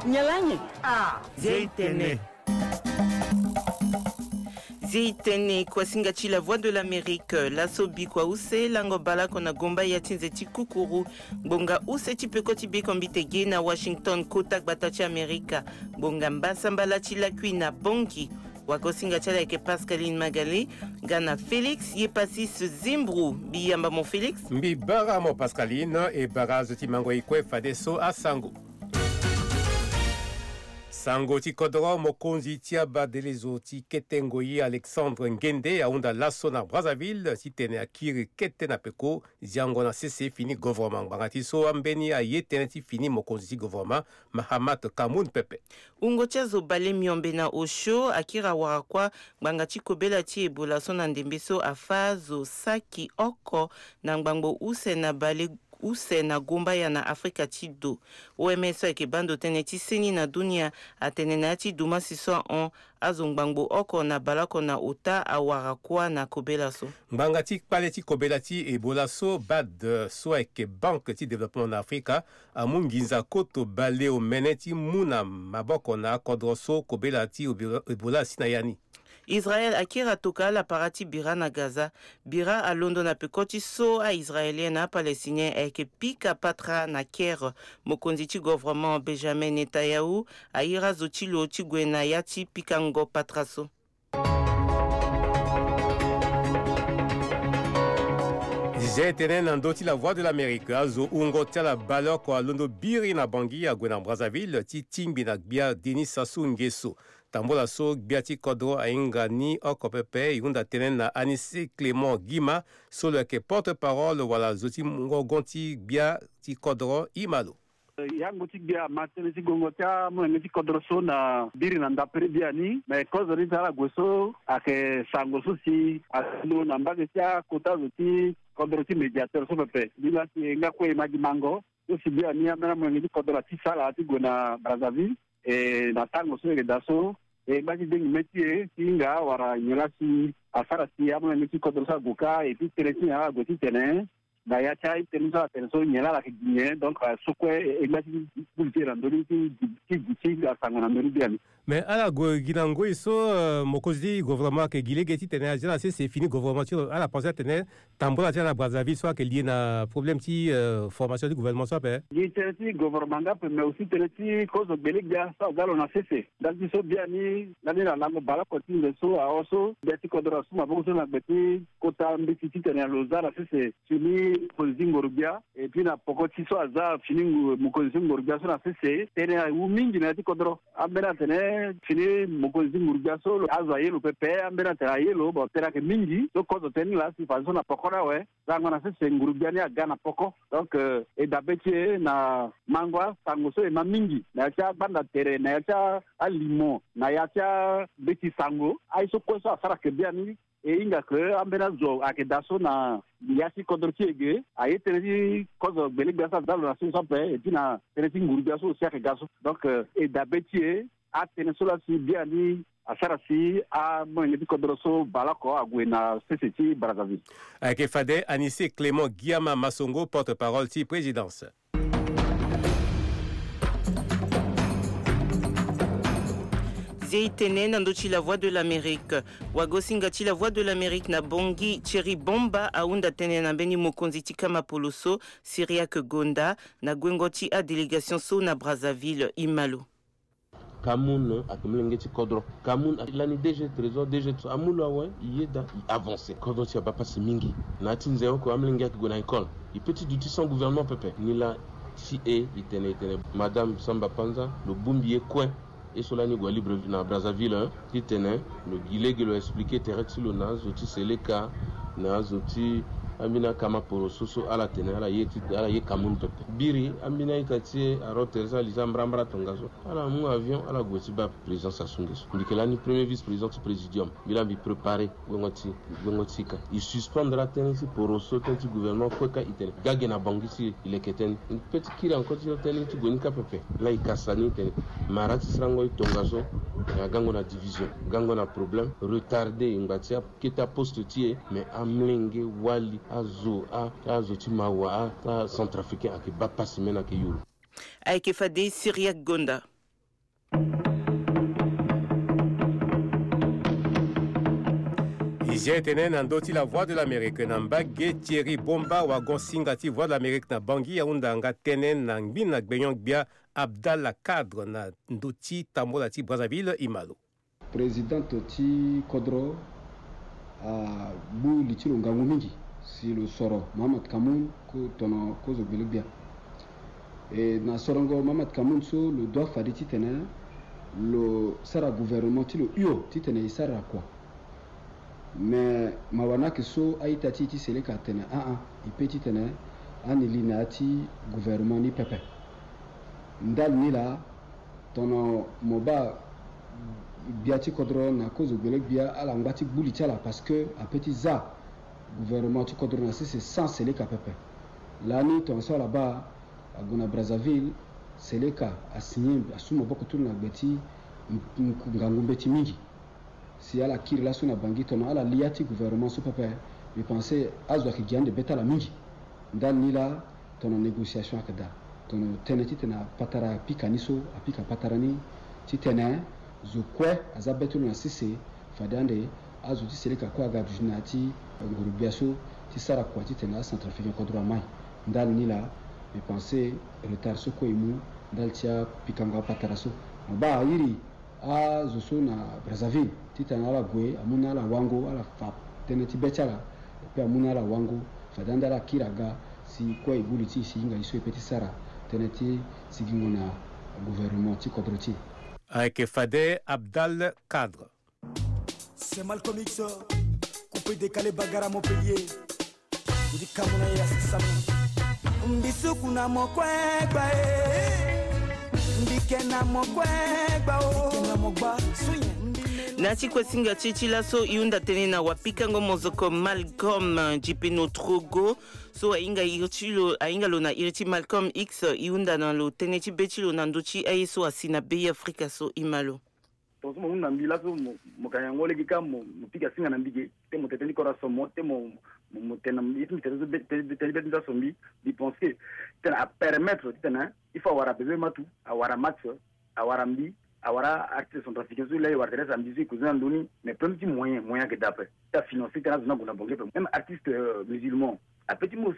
Nyalanye. Zeitene. Zeitene kwa singati la voix de l'Amérique. Lasso bikwa use langobala kona gomba ya tinzeti kukuru. Bonga use tipeko tibekombitege na Washington kotak batachi Amerika. Bonga mbasambala tilakui na bongi. Wakosinga chala eke Pascaline Magali. Gana Félix Yepasis Zimbru. Biyamba mon Félix. Mbi bara mo Pascaline et bara zoti mango ikwe fadeso a Sango. Sango ti kodro mokonzi tiaba delezo ti ketengoyi Alexandre Ngende aunda lasso na Brazzaville ti tene akiri kete na peko ziango na cessé fini gouvernement bangati so ambeni a yetene ti fini mokonzi ti gouvernement Mahamat Kamoun Pepe. Ungo chazo bale miombe na osho akira warakwa bangati kobela ti ebola so na ndembeso afazo saki oko na ngbango use na bale use na gomba ya na Afrika tido. OMS eke bando tene ti seni na dunia atene na ti duma siso on azongbango oko na balako na ota awarakwa na kobela so. Mbanga ti pale ti kobela ti ebola so bad so eke banque ti développement na Afrika amunginza koto bale o mene ti muna maboko na kodro so kobela ti ebola sina yani. Israël akira toka la parati bira na Gaza. Bira a London na pekoti so a israélien na palestinien eke pika patra na kere. Mokonzi ti gouvernement Benjamin Netanyahu a ira zoti lo ti gwena yati pikango patraso. Zeitene nando ti la voix de l'Amérique azo ungo tia baloko a londo biri na bangi a gwena Brazzaville ti tingbi na gbia Denis Sassou Nguesso. Tambola so gbia ti kodro a inga ni oko pepe yunda tenen na Anissé Clément Guima solo ke porte-parole wala zoti ngogon ti gbia ti kodro imalo. Yango ti gbia matene ti gongo tia mwenge ti kodro so na biri na ndapere bia ni me kozo ni tala gweso ake sango so si alo na mbage tia kota zo ti kodro ti médiateur so pepe bila ti nga kwe maji mango so si bia ni amena mwenge ti kodro ti sala ti go na Brazzaville e na tango so eke daso e basi dengi métier ti nga wara nyela si asara si amena ti kodro sa goka e pi tere ti nga go ti tene na ya cha itenu sa tenso nyela la kigine donc sokwe e basi bultera ndoni ti asanga na ndoni biani. Mais ala go ginango iso mokozi gouvernement ke gilege ti tene ajana c'est fini gouvernement ti ala pensé tene tambola ti na Brazzaville soit que lié na problème ti formation du gouvernement soit pe ni ti gouvernement ga mais aussi tene ti cause belega sa galo na cessé donc so bien ni na la bala continue so a oso beti kodra suma bo so na beti kota mbiti ti tene lozara cessé fini mokozi ngorubia et puis na pokoti so aza fini mokozi ngorubia so na cessé tene u mingi na ti kodro ambena tene fini mokozi ngurubia so azwa yelo pepe ambena tera yelo bo tera ke mingi so kozo teni la si fazo na pokora we zango na se ngurubia ni aga na poko donc e dabetie na mangwa sango so e ma mingi na cha banda tere na cha alimo na ya cha beti sango ai so ko so asara ke biani e inga ke ambena zo ake daso na yasi kodro tiege aye tene kozo beligba sa dalo na so pe e tina tene ngurubia so sia ke gaso donc e dabetie a tene sola si biani asara si a mwenge ti kodro so balako agwe na CCT Brazzaville. Ake fade Anissé Clément Guillama Masongo porte-parole ti présidence. Zeitene nando ti la voix de l'Amérique. Wagosinga ti la voix de l'Amérique na bongi Thierry Bomba aunda tene na beni mokonzi ti Kamapoloso Syriaque Gonda na gwengo ti a délégation so na Brazzaville imalo. Kamoun akamlenge ti kodro Kamoun lani DG trésor DG amulo awe yeda avancer kodro ti abapa si mingi na tinze ko amlenge ki gona école i petit du sans gouvernement pepe ni la si e itene madame Samba Panza le bumbier coin et solani go libre na Brazzaville itene le gilege lo expliquer terrex lo na zoti seleka na zoti amina kama porososo ala tene ala ye Kamoun pepe biri amina itati a roterza lizambrambra tongazo ala mu avion ala goti ba président Sassou Nguesso ndikelani premier vice président du présidium bila bi préparer gongoti ka il suspendra tene si poroso tene gouvernement kweka itene gage na bangisi il eketen une petite kira encore tene ti gonika pepe la ikasani tene marati srango tongazo ya gango na division gango na problème retardé ngatia kita poste tie mais amlenge wali azo timawa a centrafricain ake bapasi mena ke yulu aike fade Syriaque Gonda. J'ai tenu nandoti la voix de l'Amérique Nambage Thierry Bomba wagon singati voix de l'Amérique na Bangui ya undanga tenen na ngbi na gbenyong bia Abdallah Cadre na ndoti tambola ti Brazzaville Imalo. Président Toti Kodro a bu litilo ngangu mingi si le soro Mohamed Kamoun ko tono kozo belubia et na sorongo Mohamed Kamoun so le doit fadi titene le sara gouvernement ti le uo titene isara quoi mais mawana ke so aita ti sele ka tene i petit tene ani linati gouvernement ni pepe ndal ni la tono moba biati kodro na kozo belek bia ala ngati buli tala parce que a petit za gouvernement tu kodro na c'est sans sele ka pepe lani ton so là-bas à Gona Brazzaville sele ka a signé asuma boko tourna beti ngangu beti mingi si ala kiri la suna bangi tono ala liati gouvernement su pepe je pensais azwa ki gande beta la mingi ndal ni la tono négociation akada tono teneti tena patara pika niso apika patarani ti tena zo kwe azabetu na sisi fadande azu ti seleka kwa ga junati ngurubiaso ti sara kwa ti tena centrafricain kodro mai ndal ni la je pensais retard so ko imu ndal tia pikanga pataraso ba yiri a zo so na Brazzaville ti tena la gwe amuna la wango ala fa teneti betala pe amuna la wango fadanda la kiraga si kwa ibuli ti singa iso petit sara teneti sigingo na gouvernement ti kodro ti avec Fadé Abdal Cadre. C'est Malcolm X, coupé décalé bagarre à Montpellier. Il dit Kamuna ya Sissama. Mbisu kuna mokwegba mbikena mokwegba mbikena mogba suye. Nati kwa singa chichila so iunda tenena wapika ngomozoko Malcolm Jipeno Trogo so ainga lo na iriti Malcolm X iunda na lo teneti betilo na ndochi aiso asina bei Afrika so imalo. Tozo mo nambila so mo kanyangole kika mo pika singa nambige te mo teteni koraso mo te mo tena itu tezo betenda sombi di penser tena a permettre tena il faut avoir besoin matu avoir max avoir mbi awara artistes centrafricains sur les warteres à musique aux andoni mais plein petit moyen que d'après ta financer dans une bonne banque même artistes musulmans à petit mot aussi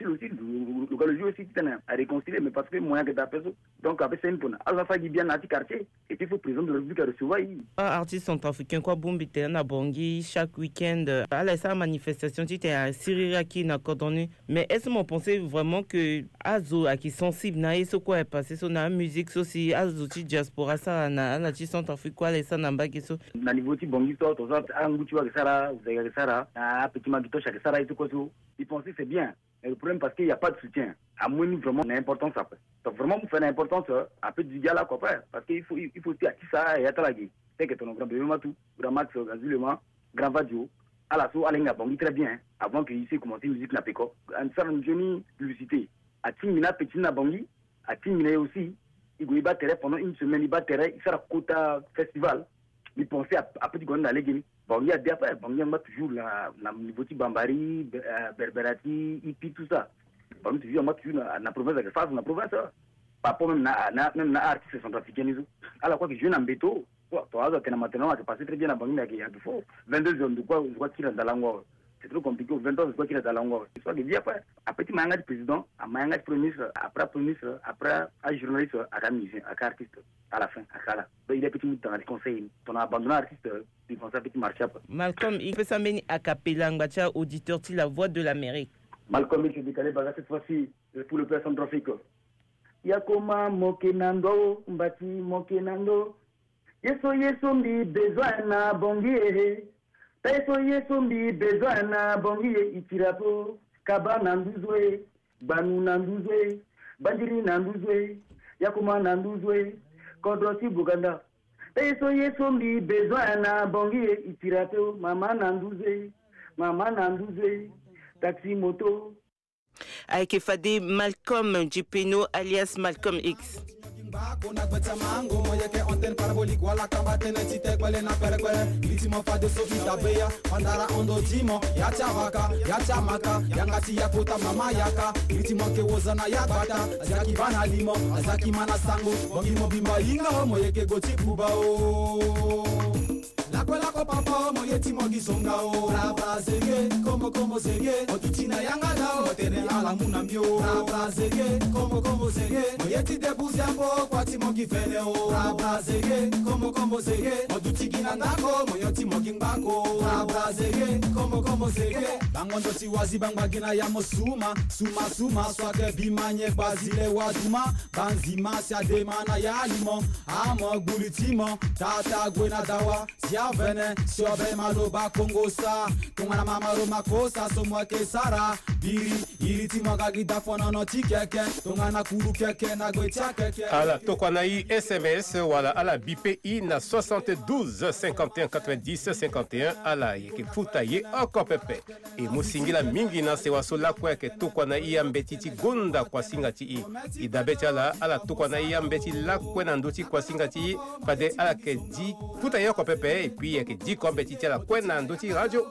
le jeu aussi à réconcilier mais parce que moyen que d'après donc après c'est une bonne alors ça dit bien dans quartier et puis il faut président de la République à recevoir artistes centrafricains quoi bombi na bongi chaque week-end à la sa manifestation tu t'es à Sirira qui n'a coordonné mais est-ce qu'on pensait vraiment que azo qui sensible na eso quoi est passé sur la musique aussi azo ti diaspora ça na ti centrafricain les ça namba qui so na niveau ti bongi to ça angu tu wa sara uzega sara na petit magito chaque sara et tout quoi so ils pensaient c'est bien. Et le problème parce qu'il n'y a pas de soutien. À moins vraiment l'importance après. Donc vraiment vous faites l'importance un peu du gars là quoi parce qu'il faut aussi à qui ça et à la gueule. C'est que ton grand bébé matou, grand max gazulement, grand vadio, à la so alenga bongi très bien avant qu'il ait commencé musique na peko. Un certain jeune publicité. À Timina petit na bongi, à Timina aussi, il go battre pendant une semaine il battre, il sera quota festival. Il pensait à petit gonda aller bon, il y a des affaires. Bon, il y a toujours la niveau de Bambari, Berberati, Ipi, tout ça. Bon, il y a toujours la province de Faz, la province. Pas même na artistes centrafricains. Alors quoi que je n'en béto, toi, tu as maintenant, tu passes très bien à Bangui, mais il y a du faux. 22 zones de quoi, je vois qu'il est dans la langue. C'est trop compliqué. 22 zones de quoi qu'il est dans la langue. C'est ça que je dis après. Après, tu m'as un président, un premier ministre, après un journaliste, un musicien, un artiste. À la fin, à Kala. Il est petit dans les conseils. On a abandonné l'artiste, il pense à petit marché après. Malcolm, il peut s'amener à Capella, Ngbatia, auditeur, tu la voix de l'Amérique. Malcolm, il s'est décalé, cette fois-ci, pour le père centrafrique. Yakoma mokenando, mbati mokenando. Yeso mbi besoin na bongie. Yeso mbi besoin na bongie. Itirapo, kaba nanduzwe, banu nanduzwe, bandiri nanduzwe, yakoma nanduzwe. Kodrosi Buganda. Yeso mbi besoin na bongi itirato mama nanduze taxi moto. Avec Fadé Malcolm Jipeno alias Malcolm X. Kuna kweta mango moye ke antenne parabolique wala kamba teneti tek bale na perekwe litimo fa de sofi tabeya pandara ondo timo ya chavaka ya chamaka yangati ya kota mama yaka litimo ke wozana ya bata azaki bana limo azaki mana sango bongi mo bimba inga moye ke goti kuba o nakwela ko papa moyeti mogisonga o raba zege como zege otutina yanga dao tere ala munambio raba zege como zege moyeti debuzi ambo kwati mogifene o raba zege como zege otutigina ndako moyoti mogingbako raba zege como zege bangondo tiwazi bangagina ya mosuma suma swake bimanye bazile waduma banzima sia demana ya limo amo gulitimo tata gwena dawa sia vene siobe maloba kongosa tungana mama roma kosa somwa kesara biri iriti magagida fonono tikeke tungana kuru keke na gwetia keke ala tokwana i SMS wala ala BPI na 72 51 90 51 ala yeke futa ye oko pepe e musingila mingi na sewa sola kweke tokwana i ambetiti gonda kwa singati i idabeti ala tokwana i ambeti la kwena ndoti kwa singati pade ala ke di futa ye oko pepe e puis yeke di kombetiti ala kwena ndoti radio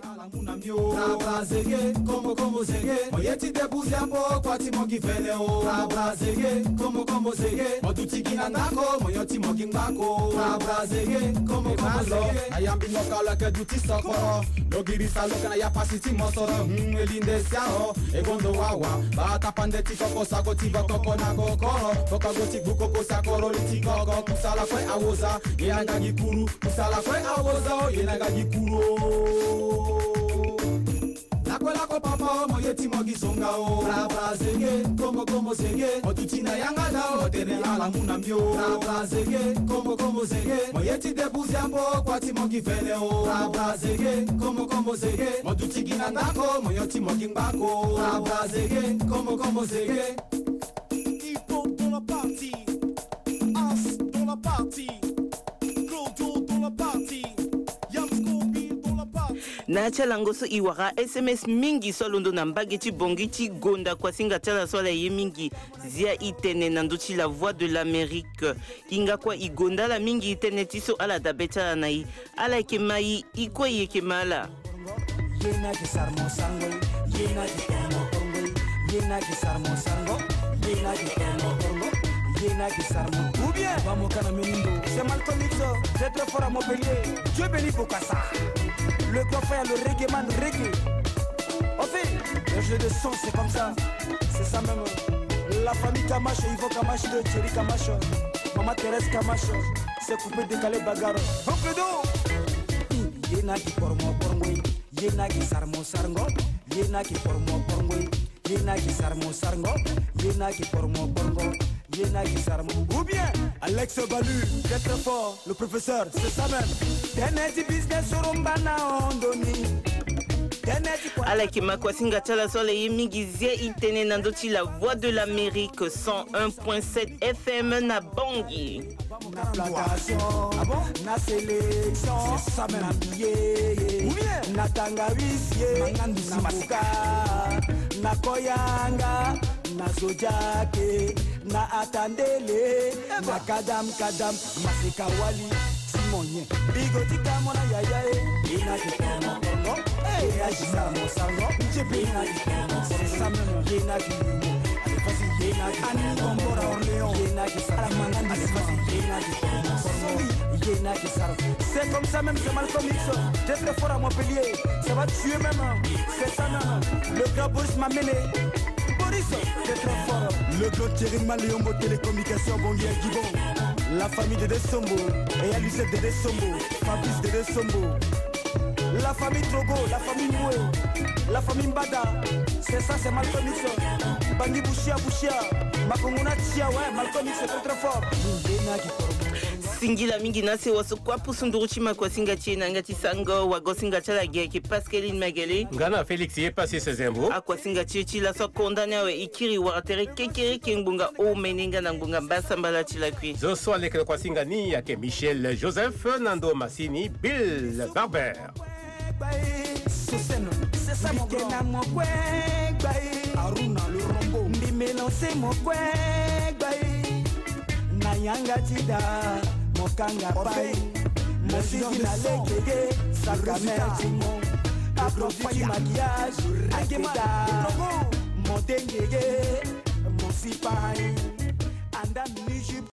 raba zege como zege moyeti debuzi ambo kwati mogifene o raba zege como zege otutigina ndako moyoti mogingbako raba zege como zege ayambi lokala ke duti sokoro logiri saloka na yapasiti mosoro elinde siao egondo wawa bata pandeti koko sagoti bokoko na gokoro koko goti bukoko sakoro litikoko kusala kwe awoza yenanga gikuru kusala kwe awoza yenanga gikuru nakwela ko papa moyeti mogisonga o raba zege como zege otutina yanga dao tere ala munambio raba zege como zege moyeti debuzi ambo kwati mogifene o raba zege como zege otutigina ndako moyoti mogingbako raba zege como zege Hip-hop dans la partie, As dans la partie, Clodo dans la partie, Yamskobi dans la partie. na chala ngoso iwara SMS mingi solondo na mbageti bongiti gonda kwa singa chala sola ye mingi zia itene na ndochi la voix de l'Amérique inga kwa igonda la mingi itene tiso ala dabeta na i ala kemai iko yekemala yena ki sarmo sango yena ki tomo kongo yena ki sarmo sango yena ki tomo kongo yena ki sarmo ou bien vamos kana menindo c'est Malcolm X c'est très fort à Montpellier Dieu béni Bokassa le grand frère le reggae man reggae en fait le jeu de son c'est comme ça c'est ça même la famille Kamacho Ivo Kamacho de Thierry Kamacho Maman Thérèse Kamacho c'est coupé décalé bagarre oncle do yena ki pormo pormo yena ki sarmo sargo yena ki pormo pormo yena ki sarmo sargo yena ki pormo pormo yena ki sarmo ou bien Alex Balu très très fort le professeur c'est ça même teneti business rombana ondoni ala kema kwa singa chala sola ye mingi zia itene na ndochi la voix de l'Amérique 101.7 FM na Bangui na plantation na sélection na billet na tangawisie na masika na koyanga na zodiake na atandele na kadam masika wali simonye bigotika mona yayae ina kitomo kongo ina kisamo sango ina kitomo sesame ina kitomo alifasi ina ani kombora orléans ina kisara mangandi alifasi ina kitomo ina kisara c'est comme ça même c'est Malcolm X très très fort à Montpellier ça va tuer même c'est ça même le grand Boris m'a mené Boris c'est très fort le grand Thierry Maléombo télécommunication Bongi et Gibon la famille de Desombo et Alusette de Desombo Fabrice de Desombo la famille Trogo la famille Moué la famille Mbada c'est ça c'est Malcolm X Bangui Bouchia Makongona Tia ouais Malcolm X c'est très fort singila mingi nase waso kwa pusunduruchima kwa singa china ngati sango wago singa chala geki Pascaline Magele ngana Félix ye passé ses imbo akwa singa chichi la so condamné we ikiri wa tere kekere kingbunga o meninga na ngbunga basambala chila kwi zo so alekele kwa singa ni yake Michel Joseph Nando Massini Bill Barber c'est ça mon grand Aruna le rombo mbimeno c'est mon na yanga tida mokanga pai mosiki na lekege sakametimo aprofaki maquillage akeda motengege mosipai anda miji